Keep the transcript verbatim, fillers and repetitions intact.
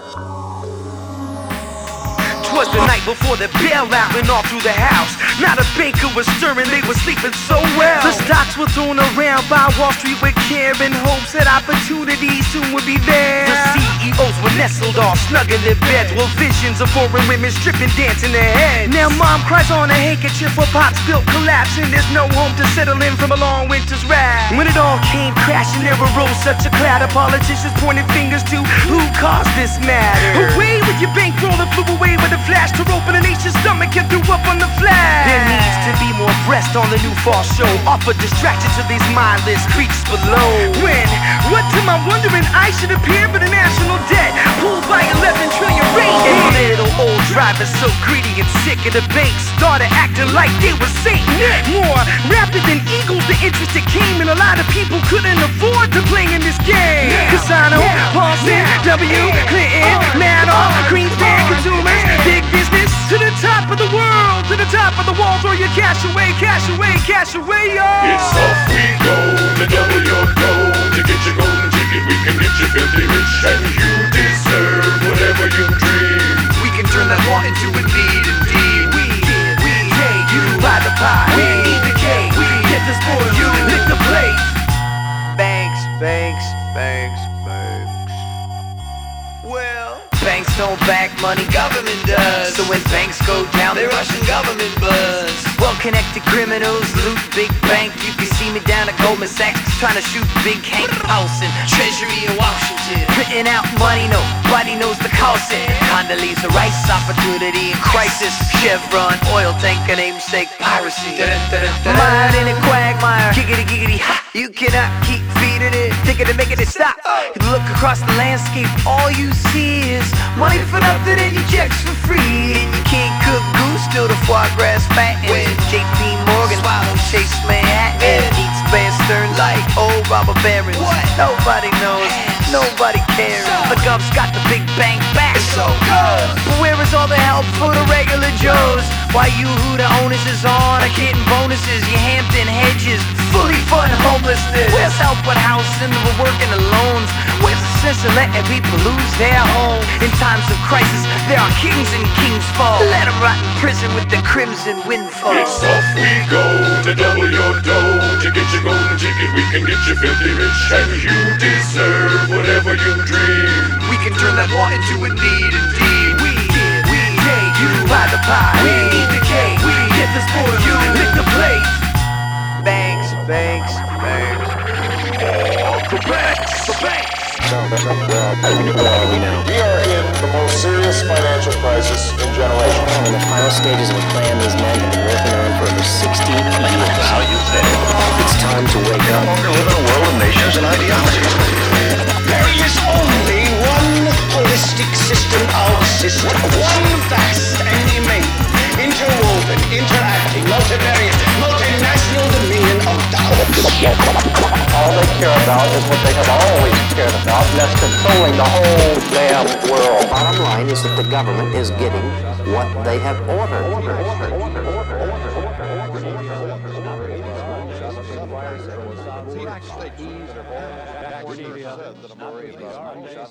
'Twas the night before the bailout went all through the house. Not a banker was stirring, they were sleeping so well. The stocks were thrown around by Wall Street with care and hopes that opportunity soon would be there. The C E Os were nestled all snug in their beds, with visions of foreign women stripping, dancing their heads. Now mom cries on a handkerchief for pop's built collapsing. There's no home to settle in from a long winter's ride. When it all came crashing, there arose such a cloud of politicians pointing fingers to who caused this matter. Away with your bankroll and flew away with a flash to open a nation's stomach and threw up on the flag. There needs to be more breast on the new fall show. Offer distraction to these mindless creatures below. When, what to my wondering, I should appear for the national debt pulled by eleven trillion rate. And little old drivers so greedy and sick of the banks started acting like they were Satan. More rapid than eagles, the interest that came, and a lot of people couldn't afford to play in this game. Casano, Paulson, W, Clinton, Madoff, Greenspan, consumers, big business, to the top of the world, to the top of the wall. Throw your cash away, cash away, cash away, y'all. It's off we go, to double your dough. To get your golden ticket, we can get you filthy rich. And you deserve whatever you dream. We can turn that law into a deed, indeed. We, we, take you by the pie. We eat the cake, we get the spoil, you lick the plate. Banks, banks, banks, banks. Well, banks don't back money, government does. So when banks go down, they rush in government buzz. Well-connected criminals loot big bank. You can see me down at Goldman Sachs trying to shoot Big Hank Paulson. Treasury in Washington, printing out money, nobody knows the cost. Condoleezza Rice, opportunity in crisis. Chevron, oil tanker, namesake piracy. Mine in a quagmire, giggity giggity ha. You cannot keep feeding it, thinking of making it stop. You look across the landscape, all you see is money for nothing and your checks for free. And you can't cook goose till the foie gras fattens. J P Morgan, swallow Chase Manhattan. Eats Bear Stearns like old robber barons. Nobody knows, nobody cares. The Gov's got the big bang back. It's so good. But where is all the help for the regular Joes? Why you who the onus is on are getting bonuses? Your Hampton hedges fully fund homelessness. Where's help with housing? We're working the loans. Where's the sense of letting people lose their home? In times of crisis, there are kings and kings fall. Let them rot in prison with the crimson windfall. It's off we go, to double your dough. To get your golden ticket, we can get you filthy rich. And you deserve whatever you dream. We can turn that law into a deed, indeed. We, we take you by the pie. We eat the cake, we get the spoil, you lick the plate. Banks, banks, banks. Oh, the banks, the banks. We are in the most serious financial crisis in generations. In the final stages of a plan these men have been working on for over sixty years. How you said it. It's time to wake We no up. longer live in a world of nations and ideologies. There is only one holistic system of systems, one vast and immense, interwoven, interacting, multivariate, multinational dominion of Tao. All they care about is what they have always cared about, and that's controlling the whole damn world. Bottom line is that the government is getting what they have ordered.